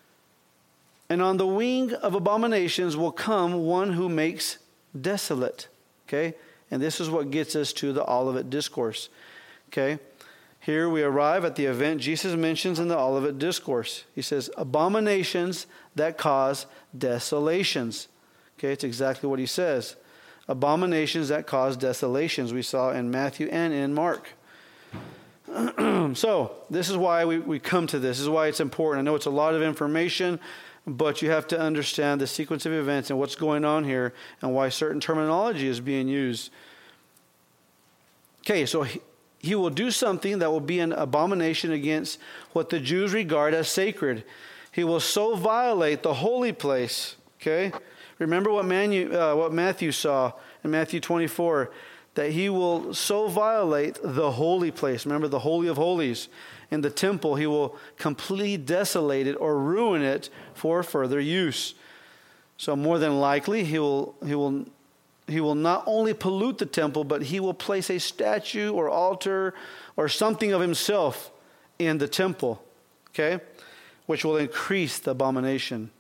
And on the wing of abominations will come one who makes desolate. Okay? And this is what gets us to the Olivet Discourse. Okay? Here we arrive at the event Jesus mentions in the Olivet Discourse. He says, abominations that cause desolations. Okay? It's exactly what he says. Abominations that cause desolations. We saw in Matthew and in Mark. So, this is why we, we come to this. This is why it's important. I know it's a lot of information, but you have to understand the sequence of events and what's going on here and why certain terminology is being used. Okay, so he, he will do something that will be an abomination against what the Jews regard as sacred. He will so violate the holy place. Okay? Remember what, Manu, uh, what Matthew saw in Matthew twenty-four, that he will so violate the holy place. Remember the Holy of Holies. In the temple, he will completely desolate it or ruin it for further use. So more than likely, he will he will he will not only pollute the temple, but he will place a statue or altar or something of himself in the temple, okay, which will increase the abomination.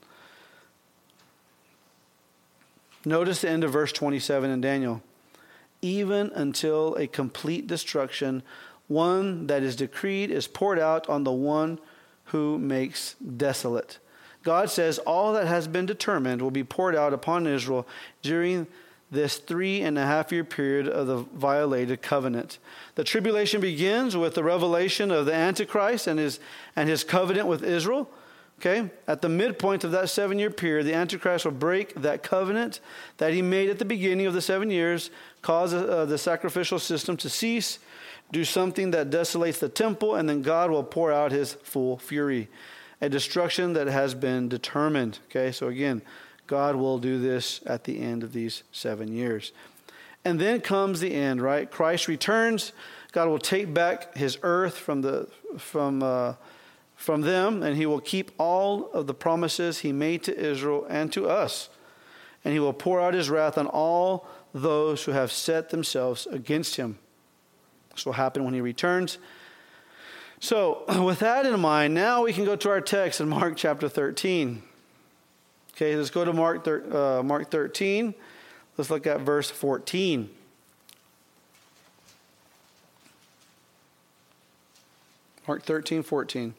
Notice the end of verse twenty-seven in Daniel. Even until a complete destruction, one that is decreed is poured out on the one who makes desolate. God says all that has been determined will be poured out upon Israel during this three and a half year period of the violated covenant. The tribulation begins with the revelation of the Antichrist and his and his covenant with Israel. Okay, at the midpoint of that seven-year period, the Antichrist will break that covenant that he made at the beginning of the seven years, cause uh, the sacrificial system to cease, do something that desolates the temple, and then God will pour out his full fury, a destruction that has been determined. Okay, so again, God will do this at the end of these seven years. And then comes the end, right? Christ returns. God will take back his earth from the from uh, from them, and he will keep all of the promises he made to Israel and to us. And he will pour out his wrath on all those who have set themselves against him. This will happen when he returns. So, with that in mind, now we can go to our text in Mark chapter thirteen. Okay, let's go to Mark, uh, Mark thirteen. Let's look at verse fourteen. Mark thirteen, fourteen.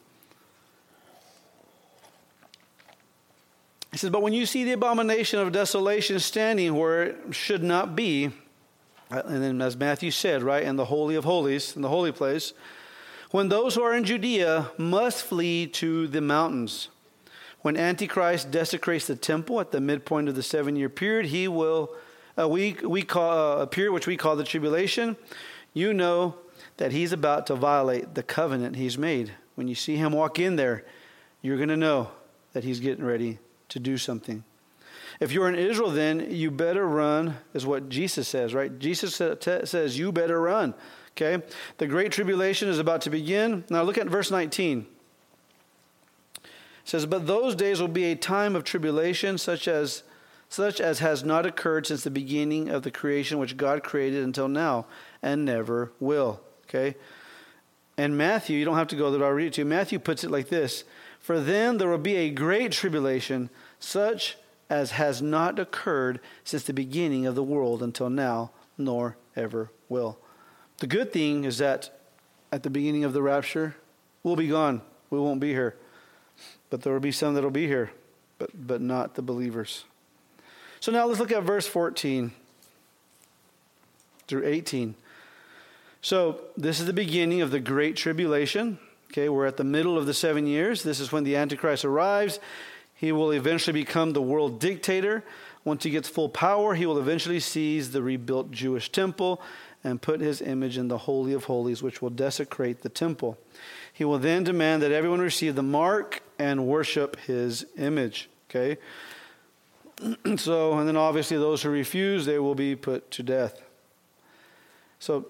He says, but when you see the abomination of desolation standing where it should not be, and then as Matthew said, right, in the Holy of Holies, in the holy place, when those who are in Judea must flee to the mountains. When Antichrist desecrates the temple at the midpoint of the seven-year period, he will, uh, we, we call uh, a period which we call the tribulation. You know that he's about to violate the covenant he's made. When you see him walk in there, you're going to know that he's getting ready to do something. If you're in Israel, then you better run, is what Jesus says, right? Jesus says, you better run, okay? The Great Tribulation is about to begin. Now look at verse nineteen. It says, but those days will be a time of tribulation such as such as has not occurred since the beginning of the creation which God created until now, and never will, okay? And Matthew, you don't have to go there, I'll read it to you. Matthew puts it like this, for then there will be a great tribulation such as has not occurred since the beginning of the world until now, nor ever will. The good thing is that at the beginning of the rapture, we'll be gone. We won't be here. But there will be some that will be here, but, but not the believers. So now let's look at verse fourteen through eighteen. So this is the beginning of the Great Tribulation. Okay, we're at the middle of the seven years. This is when the Antichrist arrives. He will eventually become the world dictator. Once he gets full power, he will eventually seize the rebuilt Jewish temple and put his image in the Holy of Holies, which will desecrate the temple. He will then demand that everyone receive the mark and worship his image. Okay? So, and then obviously those who refuse, they will be put to death. So,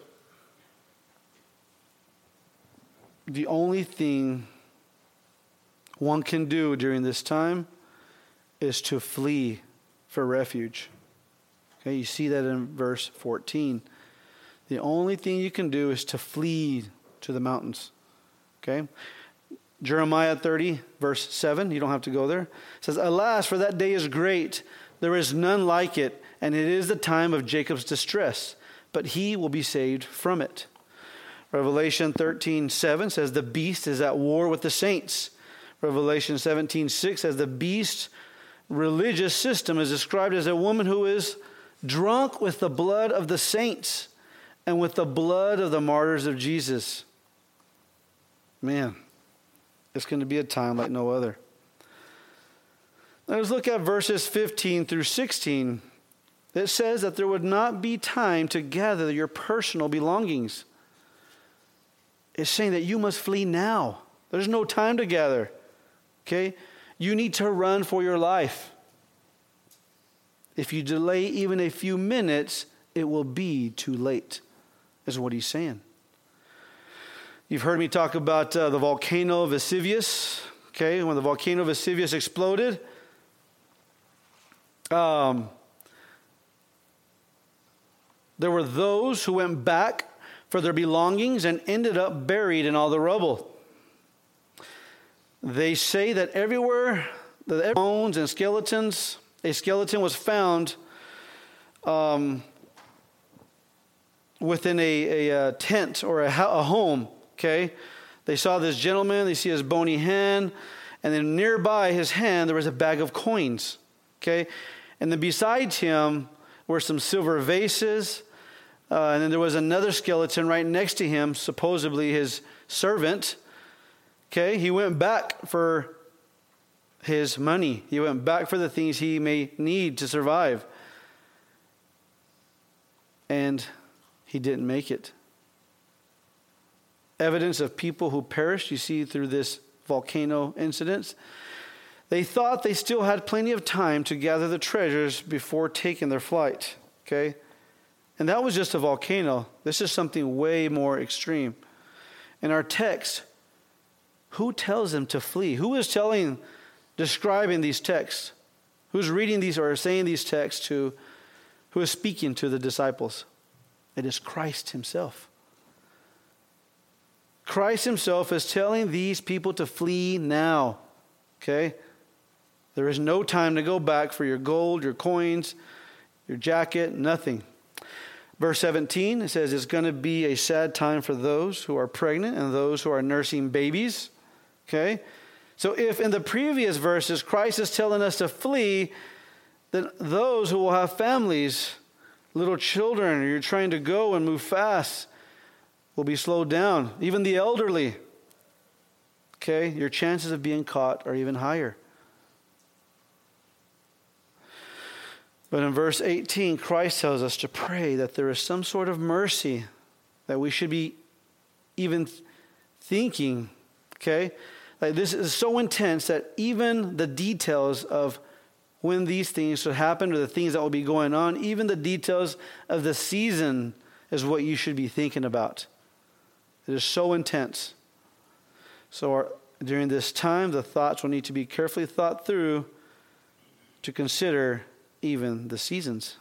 the only thing one can do during this time is to flee for refuge. Okay, you see that in verse fourteen. The only thing you can do is to flee to the mountains. Okay? Jeremiah thirty, verse seven, you don't have to go there. It says, alas, for that day is great. There is none like it, and it is the time of Jacob's distress, but he will be saved from it. Revelation thirteen, seven says, the beast is at war with the saints. Revelation seventeen, six says, the beast's religious system is described as a woman who is drunk with the blood of the saints and with the blood of the martyrs of Jesus. Man, it's going to be a time like no other. Now let's look at verses fifteen through sixteen. It says that there would not be time to gather your personal belongings. It's saying that you must flee now. There's no time to gather. Okay? You need to run for your life. If you delay even a few minutes, it will be too late, is what he's saying. You've heard me talk about uh, the volcano of Vesuvius. Okay, when the volcano of Vesuvius exploded, um, there were those who went back for their belongings and ended up buried in all the rubble. They say that everywhere, that bones and skeletons, a skeleton was found um, within a, a, a tent or a, a home, okay? They saw this gentleman, they see his bony hand, and then nearby his hand there was a bag of coins, okay? And then besides him were some silver vases, uh, and then there was another skeleton right next to him, supposedly his servant. Okay, he went back for his money. He went back for the things he may need to survive. And he didn't make it. Evidence of people who perished, you see through this volcano incident. They thought they still had plenty of time to gather the treasures before taking their flight. Okay? And that was just a volcano. This is something way more extreme. In our text, who tells them to flee? Who is telling, describing these texts? Who's reading these or saying these texts to, who is speaking to the disciples? It is Christ himself. Christ himself is telling these people to flee now. Okay? There is no time to go back for your gold, your coins, your jacket, nothing. Verse seventeen, it says it's going to be a sad time for those who are pregnant and those who are nursing babies. Okay? So if in the previous verses Christ is telling us to flee, then those who will have families, little children, or you're trying to go and move fast, will be slowed down. Even the elderly. Okay? Your chances of being caught are even higher. But in verse eighteen, Christ tells us to pray that there is some sort of mercy that we should be even thinking. Okay? Like this is so intense that even the details of when these things should happen or the things that will be going on, even the details of the season is what you should be thinking about. It is so intense. So our, during this time, the thoughts will need to be carefully thought through to consider even the seasons.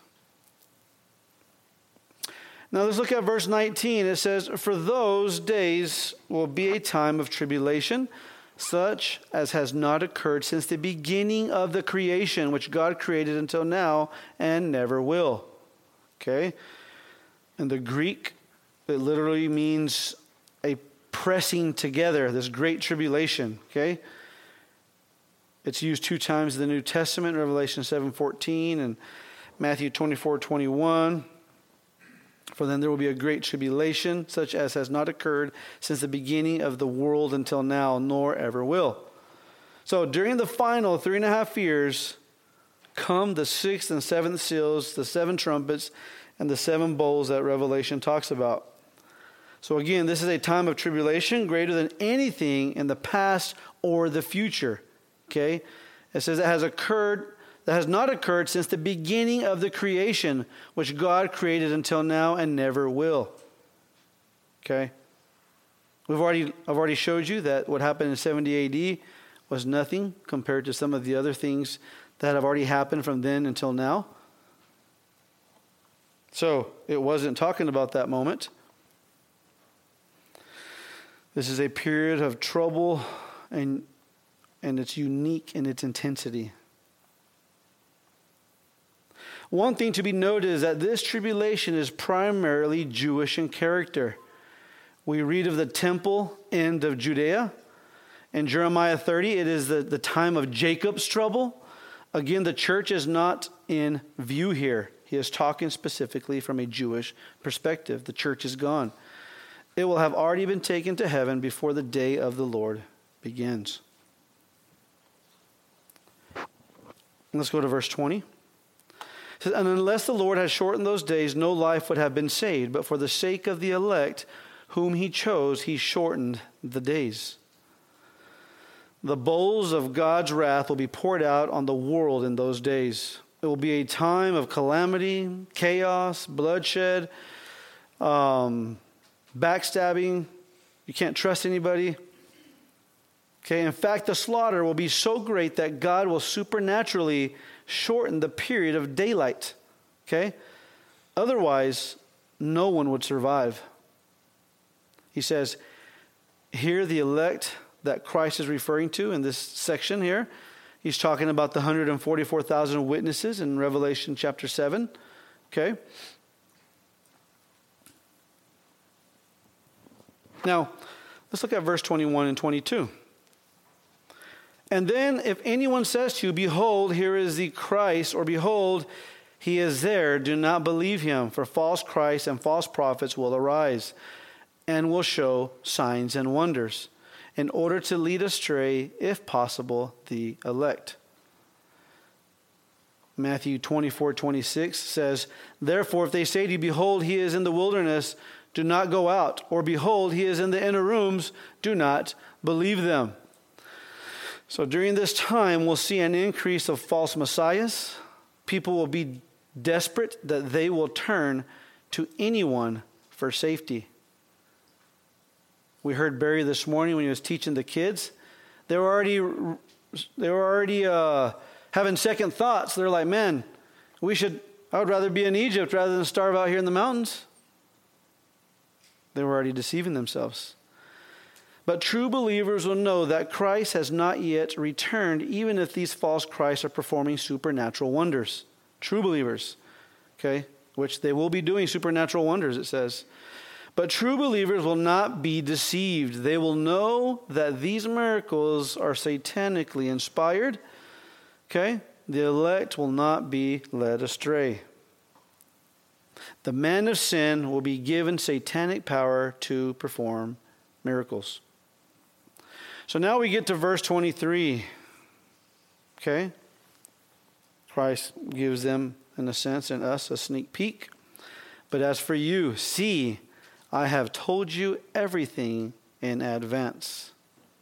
Now let's look at verse nineteen. It says, "For those days will be a time of tribulation, such as has not occurred since the beginning of the creation, which God created until now and never will." Okay? In the Greek, it literally means a pressing together, this great tribulation. Okay? It's used two times in the New Testament, Revelation seven fourteen and Matthew twenty-four twenty-one. "For then there will be a great tribulation, such as has not occurred since the beginning of the world until now, nor ever will." So during the final three and a half years, come the sixth and seventh seals, the seven trumpets, and the seven bowls that Revelation talks about. So again, this is a time of tribulation greater than anything in the past or the future. Okay? It says it has occurred, that has not occurred since the beginning of the creation, which God created until now and never will. Okay? We've already, I've already showed you that what happened in seventy A D was nothing compared to some of the other things that have already happened from then until now. So, it wasn't talking about that moment. This is a period of trouble, and and it's unique in its intensity. One thing to be noted is that this tribulation is primarily Jewish in character. We read of the temple end of Judea. In Jeremiah thirty, it is the, the time of Jacob's trouble. Again, the church is not in view here. He is talking specifically from a Jewish perspective. The church is gone. It will have already been taken to heaven before the day of the Lord begins. Let's go to verse twenty. It says, "And unless the Lord had shortened those days, no life would have been saved. But for the sake of the elect, whom he chose, he shortened the days." The bowls of God's wrath will be poured out on the world in those days. It will be a time of calamity, chaos, bloodshed, um, backstabbing. You can't trust anybody. Okay, in fact, the slaughter will be so great that God will supernaturally shorten the period of daylight. Okay? Otherwise, no one would survive. He says, "Here the elect that Christ is referring to in this section here. He's talking about the one hundred forty-four thousand witnesses in Revelation chapter seven. Okay? Now, let's look at verse twenty-one and twenty-two. And then if anyone says to you, behold, here is the Christ, or behold, he is there, do not believe him, for false Christs and false prophets will arise and will show signs and wonders, in order to lead astray, if possible, the elect. Matthew twenty-four twenty-six says, therefore, if they say to you, behold, he is in the wilderness, do not go out, or behold, he is in the inner rooms, do not believe them. So during this time, we'll see an increase of false messiahs. People will be desperate that they will turn to anyone for safety. We heard Barry this morning when he was teaching the kids. They were already, they were already uh, having second thoughts. They're like, man, we should, I would rather be in Egypt rather than starve out here in the mountains. They were already deceiving themselves. But true believers will know that Christ has not yet returned, even if these false Christs are performing supernatural wonders. True believers, okay, which they will be doing supernatural wonders, it says. But true believers will not be deceived. They will know that these miracles are satanically inspired, okay? The elect will not be led astray. The man of sin will be given satanic power to perform miracles. So now we get to verse twenty-three. Okay? Christ gives them, in a sense, and us, a sneak peek. But as for you, see, I have told you everything in advance.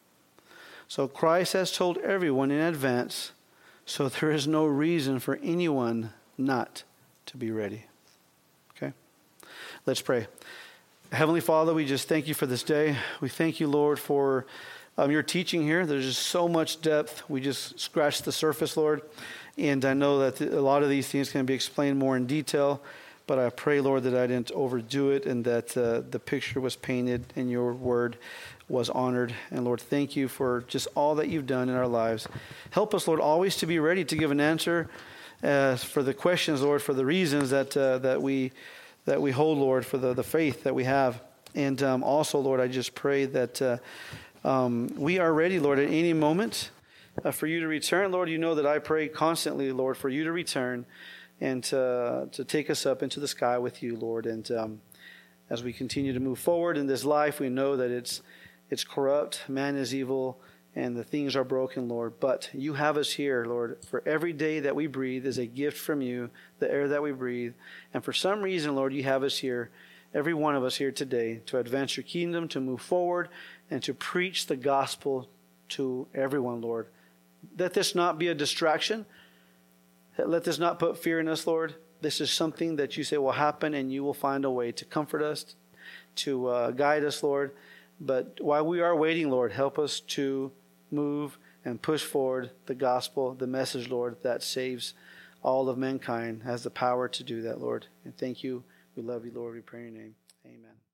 So Christ has told everyone in advance, so there is no reason for anyone not to be ready. Okay? Let's pray. Heavenly Father, we just thank you for this day. We thank you, Lord, for um, your teaching here. There's just so much depth. We just scratched the surface, Lord. And I know that a lot of these things can be explained more in detail. But I pray, Lord, that I didn't overdo it and that uh, the picture was painted and your word was honored. And Lord, thank you for just all that you've done in our lives. Help us, Lord, always to be ready to give an answer uh, for the questions, Lord, for the reasons that uh, that we that we hold, Lord, for the, the faith that we have. And um, also, Lord, I just pray that uh, um, we are ready, Lord, at any moment uh, for you to return. Lord, you know that I pray constantly, Lord, for you to return and to, to take us up into the sky with you, Lord. And um, as we continue to move forward in this life, we know that it's it's corrupt, man is evil, and the things are broken, Lord. But you have us here, Lord, for every day that we breathe is a gift from you, the air that we breathe. And for some reason, Lord, you have us here, every one of us here today, to advance your kingdom, to move forward, and to preach the gospel to everyone, Lord. Let this not be a distraction. Let this not put fear in us, Lord. This is something that you say will happen, and you will find a way to comfort us, to uh, guide us, Lord. But while we are waiting, Lord, help us to move and push forward the gospel, the message, Lord, that saves all of mankind, has the power to do that, Lord. And thank you. We love you, Lord. We pray in your name. Amen.